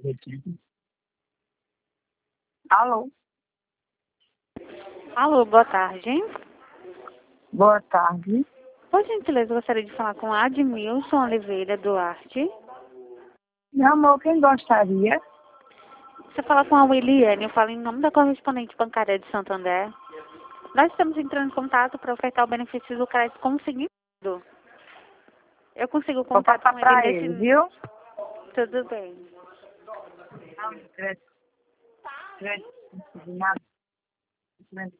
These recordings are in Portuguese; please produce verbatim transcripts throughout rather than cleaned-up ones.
Alô? Alô, boa tarde. Boa tarde. Por gentileza, eu gostaria de falar com Admilson Oliveira Duarte. Meu amor, quem gostaria? Você fala com a Williane, eu falo em nome da correspondente bancária de Santander. Nós estamos entrando em contato para ofertar o benefício do crédito consignado. Eu consigo Vou contato passar com ele pra nesse... ele, viu? Tudo bem. Não, crédito. Crédito consignado. Crédito.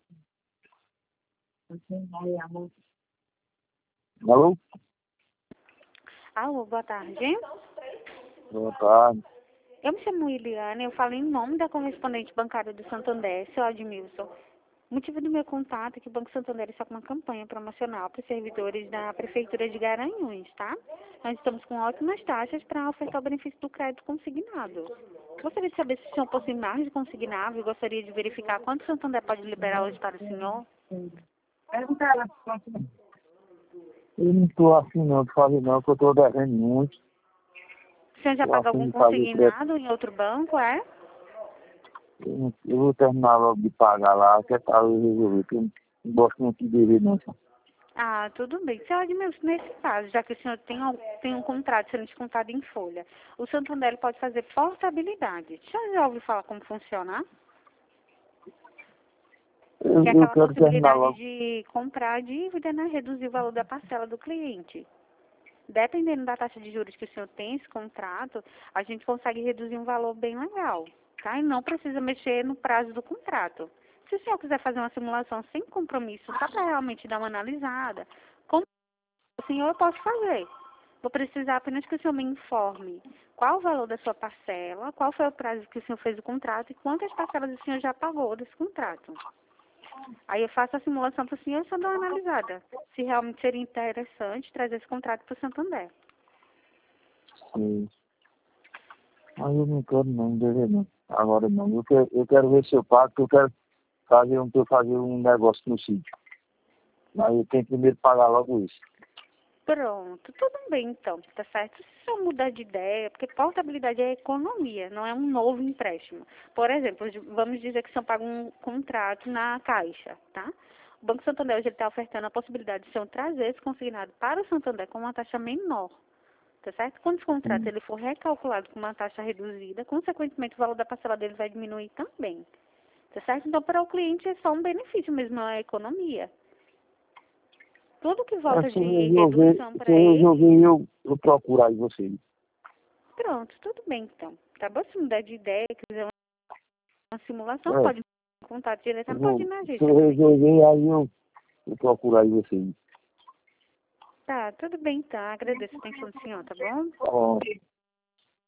Aí, amor. Alô? Alô, boa tarde. Boa tarde. Eu me chamo Williane, eu falo em nome da correspondente bancária do Santander, seu Admilson. O motivo do meu contato é que o Banco Santander está com uma campanha promocional para os servidores da Prefeitura de Garanhuns, tá? Nós estamos com ótimas taxas para ofertar o benefício do crédito consignado. Gostaria de saber se o senhor possui margem de consignável e gostaria de verificar quanto o Santander pode liberar hoje para o senhor. Pergunta ela. Eu não estou afim não de fazer não, porque eu estou devendo muito. O senhor já Estou paga afim algum de fazer crédito. consignado em outro banco, é? Eu, não- eu vou terminar logo de pagar lá, que é para eu resolver, porque eu não gosto muito de dever não. Ah, tudo bem. Seu Admilson, nesse caso, já que o senhor tem, al- tem um contrato sendo descontado em folha, o Santander pode fazer portabilidade. O senhor já ouviu falar como funciona? Eu, Que é eu aquela quero terminar possibilidade logo. de comprar a dívida, né? Reduzir o valor da parcela do cliente. Dependendo da taxa de juros que o senhor tem, esse contrato, a gente consegue reduzir um valor bem legal, tá? E não precisa mexer no prazo do contrato. Se o senhor quiser fazer uma simulação sem compromisso, só para realmente dar uma analisada, como o senhor eu posso fazer. Vou precisar apenas que o senhor me informe qual o valor da sua parcela, qual foi o prazo que o senhor fez o contrato e quantas parcelas o senhor já pagou desse contrato. Aí eu faço a simulação para o senhor e só dou uma analisada. Se realmente seria interessante trazer esse contrato para o Santander. Sim. Mas eu não quero não dever não. Agora não. Eu quero, eu quero ver se eu pago, porque eu quero fazer um, eu fazer um negócio no sítio. Mas eu tenho que primeiro pagar logo isso. Pronto, tudo bem então, tá certo? Se o senhor mudar de ideia, porque portabilidade é economia, não é um novo empréstimo. Por exemplo, vamos dizer que o senhor paga um contrato na Caixa, tá? O Banco Santander hoje está ofertando a possibilidade de o senhor trazer esse consignado para o Santander com uma taxa menor, tá certo? Quando esse contrato Sim. ele for recalculado com uma taxa reduzida, consequentemente o valor da parcela dele vai diminuir também, tá certo? Então, para o cliente é só um benefício mesmo, é uma economia. Tudo que volta Mas se eu de resolver, redução se para eu ele. resolver, eu, eu procuro aí vocês. Pronto, tudo bem então. Tá bom? Se mudar de ideia, quiser uma simulação, É, pode me contato direto, eu pode vou, ir na se agência eu também. resolver, aí eu, eu procuro aí vocês. Tá, tudo bem então. Agradeço a atenção do senhor, tá bom? Ó,